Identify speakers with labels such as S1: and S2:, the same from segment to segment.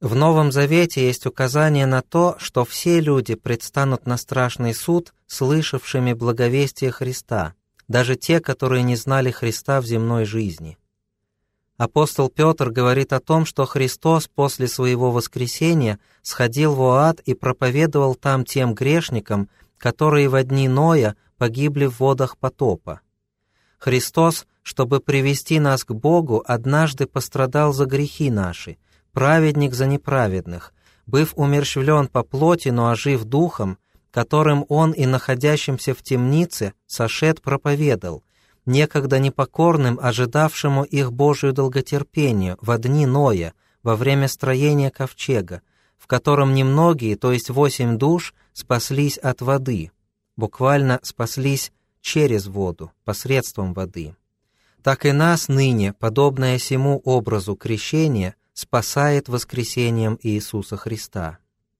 S1: В Новом Завете есть указание на то, что все люди предстанут на страшный суд, слышавшими благовестие Христа, даже те, которые не знали Христа в земной жизни. Апостол Петр говорит о том, что Христос после своего воскресения сходил в ад и проповедовал там тем грешникам, которые во дни Ноя погибли в водах потопа. Христос, чтобы привести нас к Богу, однажды пострадал за грехи наши, праведник за неправедных, быв умерщвлен по плоти, но ожив духом, которым Он и находящимся в темнице сошед проповедал, некогда непокорным, ожидавшему их Божию долготерпению во дни Ноя, во время строения ковчега, в котором немногие, то есть 8 душ, спаслись от воды, буквально спаслись через воду, посредством воды. Так и нас ныне, подобное сему образу крещения, спасает воскресением Иисуса Христа.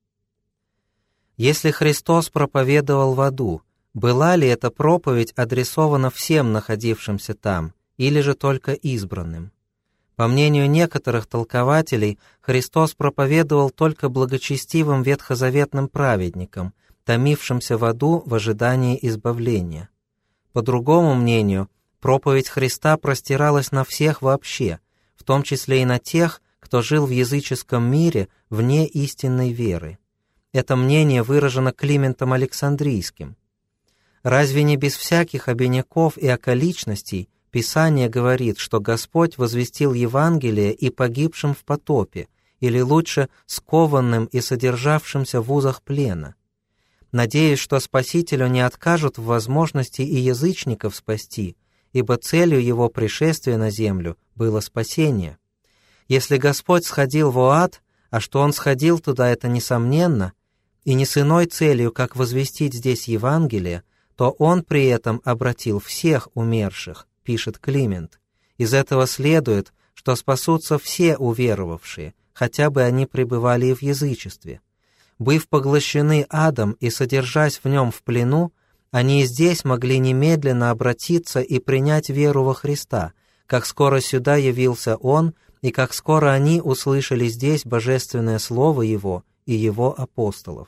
S1: Если Христос проповедовал в аду, была ли эта проповедь адресована всем находившимся там, или же только избранным? По мнению некоторых толкователей, Христос проповедовал только благочестивым ветхозаветным праведникам, томившимся в аду в ожидании избавления. По другому мнению, проповедь Христа простиралась на всех вообще, в том числе и на тех, кто жил в языческом мире вне истинной веры. Это мнение выражено Климентом Александрийским. Разве не без всяких обиняков и околичностей Писание говорит, что Господь возвестил Евангелие и погибшим в потопе, или лучше, скованным и содержавшимся в узах плена? Надеюсь, что Спасителю не откажут в возможности и язычников спасти, ибо целью Его пришествия на землю было спасение. Если Господь сходил в ад, а что Он сходил туда, это несомненно, и не с иной целью, как возвестить здесь Евангелие, то Он при этом обратил всех умерших, пишет Климент. Из этого следует, что спасутся все уверовавшие, хотя бы они пребывали и в язычестве. Быв поглощены адом и содержась в нем в плену, они и здесь могли немедленно обратиться и принять веру во Христа, как скоро сюда явился Он, и как скоро они услышали здесь божественное Слово Его и Его апостолов.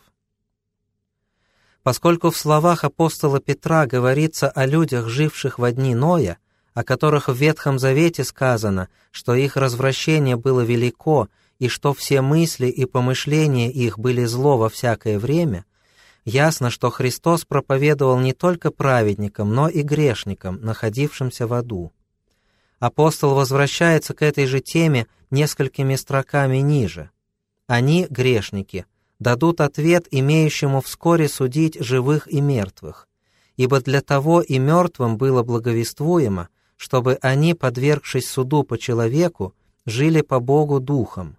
S1: Поскольку в словах апостола Петра говорится о людях, живших во дни Ноя, о которых в Ветхом Завете сказано, что их развращение было велико, и что все мысли и помышления их были зло во всякое время, ясно, что Христос проповедовал не только праведникам, но и грешникам, находившимся в аду. Апостол возвращается к этой же теме несколькими строками ниже. Они, грешники, дадут ответ имеющему вскоре судить живых и мертвых, ибо для того и мертвым было благовествуемо, чтобы они, подвергшись суду по человеку, жили по Богу духом.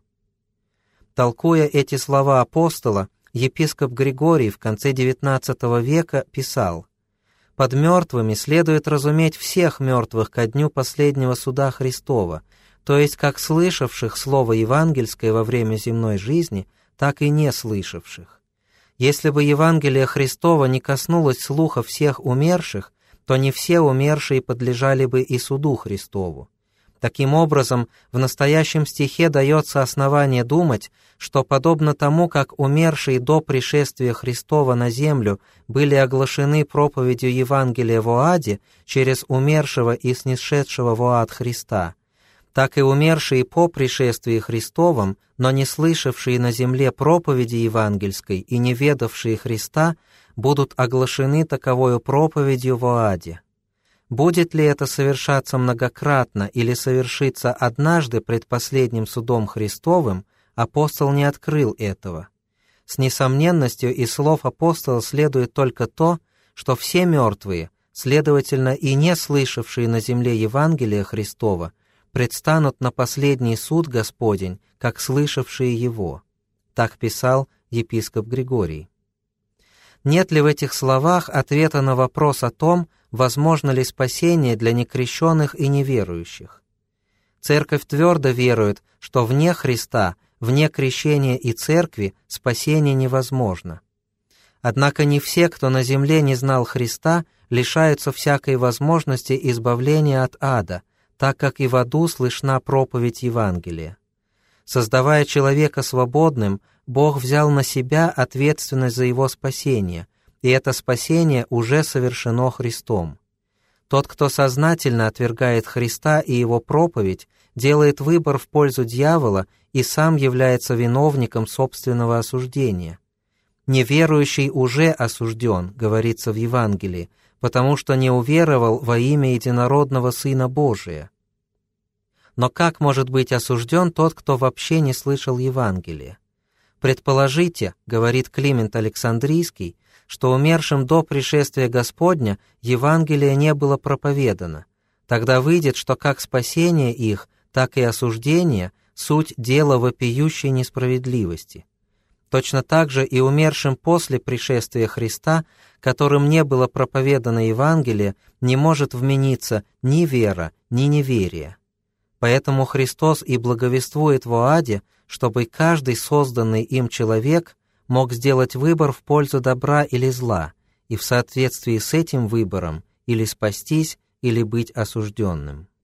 S1: Толкуя эти слова апостола, епископ Григорий в конце XIX века писал: «Под мертвыми следует разуметь всех мертвых ко дню последнего суда Христова, то есть как слышавших слово евангельское во время земной жизни, так и не слышавших. Если бы Евангелие Христова не коснулось слуха всех умерших, то не все умершие подлежали бы и суду Христову. Таким образом, в настоящем стихе дается основание думать, что подобно тому, как умершие до пришествия Христова на землю были оглашены проповедью Евангелия в аде через умершего и снисшедшего в ад Христа, так и умершие по пришествии Христовом, но не слышавшие на земле проповеди евангельской и не ведавшие Христа, будут оглашены таковою проповедью в аде. Будет ли это совершаться многократно или совершиться однажды пред последним судом Христовым, апостол не открыл этого. С несомненностью из слов апостола следует только то, что все мертвые, следовательно и не слышавшие на земле Евангелия Христова, предстанут на последний суд Господень, как слышавшие его. Так писал епископ Григорий. Нет ли в этих словах ответа на вопрос о том, возможно ли спасение для некрещенных и неверующих? Церковь твердо верует, что вне Христа, вне крещения и церкви спасение невозможно. Однако не все, кто на земле не знал Христа, лишаются всякой возможности избавления от ада, так как и в аду слышна проповедь Евангелия. Создавая человека свободным, Бог взял на себя ответственность за его спасение, и это спасение уже совершено Христом. Тот, кто сознательно отвергает Христа и Его проповедь, делает выбор в пользу дьявола и сам является виновником собственного осуждения. «Неверующий уже осужден», говорится в Евангелии, потому что не уверовал во имя единородного Сына Божия. Но как может быть осужден тот, кто вообще не слышал Евангелия? «Предположите, — говорит Климент Александрийский, — что умершим до пришествия Господня Евангелие не было проповедано. Тогда выйдет, что как спасение их, так и осуждение — суть дела вопиющей несправедливости. Точно так же и умершим после пришествия Христа, которым не было проповедано Евангелие, не может вмениться ни вера, ни неверие. Поэтому Христос и благовествует в Оаде, чтобы каждый созданный им человек мог сделать выбор в пользу добра или зла, и в соответствии с этим выбором или спастись, или быть осужденным.